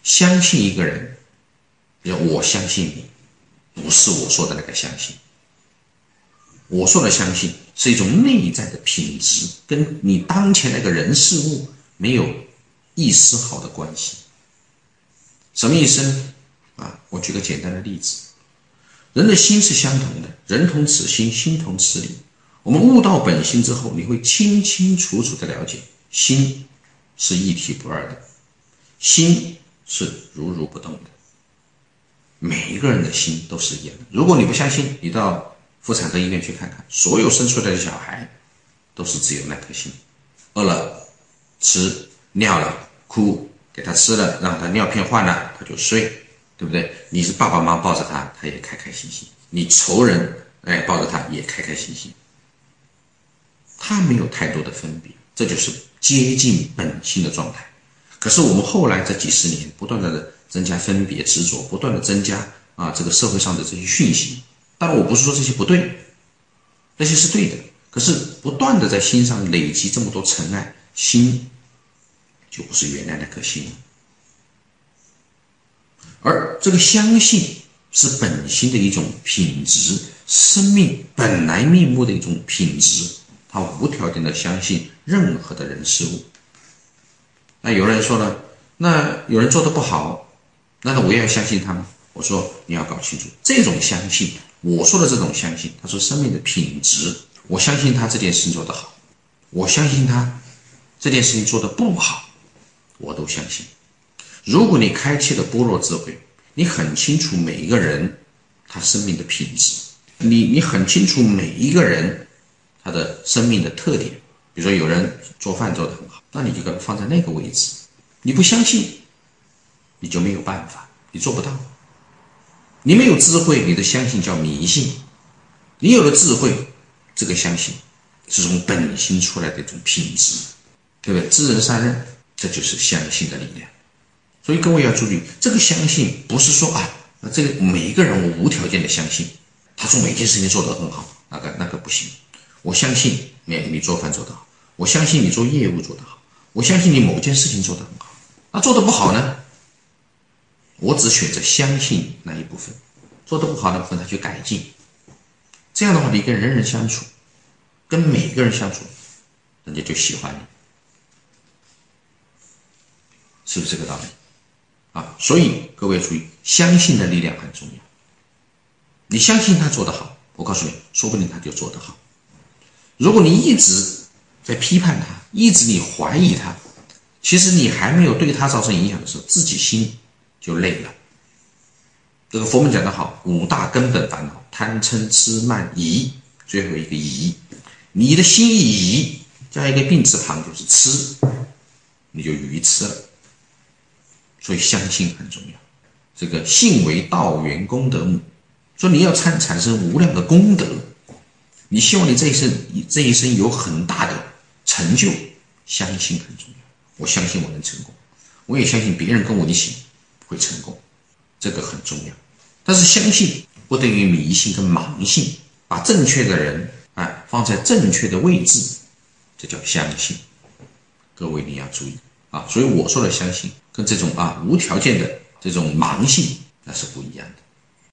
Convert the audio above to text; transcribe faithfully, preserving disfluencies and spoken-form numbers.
相信一个人，比如我相信你，不是我说的那个相信。我说的相信是一种内在的品质，跟你当前那个人事物没有一丝毫的关系。什么意思呢？啊，我举个简单的例子，人的心是相同的，人同此心，心同此理。我们悟到本心之后，你会清清楚楚的了解，心是一体不二的，心是如如不动的。每一个人的心都是一样的。如果你不相信，你到妇产科医院去看看，所有生出来的小孩都是只有那颗心，饿了吃，尿了哭，给他吃了，让他尿片换了，他就睡，对不对？你是爸爸妈妈抱着他，他也开开心心；你仇人哎抱着他也开开心心。他没有太多的分别，这就是接近本心的状态。可是我们后来这几十年不断的增加分别执着，不断的增加啊这个社会上的这些讯息。当然我不是说这些不对，那些是对的，可是不断的在心上累积这么多尘埃，心就不是原来那颗心了。而这个相信是本心的一种品质，生命本来面目的一种品质，他无条件的相信任何的人事物。那有人说了，那有人做得不好，那我也要相信他吗？我说你要搞清楚，这种相信，我说的这种相信，它是生命的品质。我相信他这件事情做得好，我相信他这件事情做得不好，我都相信。如果你开启了般若智慧，你很清楚每一个人他生命的品质，你你很清楚每一个人他的生命的特点。比如说有人做饭做得很好，那你就给他放在那个位置。你不相信，你就没有办法，你做不到。你没有智慧，你的相信叫迷信；你有了智慧，这个相信是从本心出来的一种品质，对不对？知人善任，这就是相信的力量。所以各位要注意，这个相信不是说啊，这个每一个人我无条件的相信，他做每件事情做得很好，那个那个不行。我相信你你做饭做得好，我相信你做业务做得好，我相信你某件事情做得很好。那做得不好呢？我只选择相信那一部分，做得不好的部分他去改进。这样的话，你跟人人相处，跟每个人相处，人家就喜欢你，是不是这个道理啊？所以各位注意，相信的力量很重要。你相信他做得好，我告诉你，说不定他就做得好。如果你一直在批判他，一直你怀疑他，其实你还没有对他造成影响的时候，自己心就累了。这个佛门讲得好，五大根本烦恼：贪嗔痴慢疑，最后一个疑。你的心一疑，加一个病字旁就是痴，你就愚痴了。所以相信很重要。这个信为道源功德母，说你要产产生无量的功德，你希望你这一生这一生有很大的成就，相信很重要。我相信我能成功，我也相信别人跟我一起会成功，这个很重要。但是相信不等于迷信跟盲信，把正确的人啊放在正确的位置，这叫相信。各位你要注意啊！所以我说的相信跟这种啊无条件的这种盲信那是不一样的。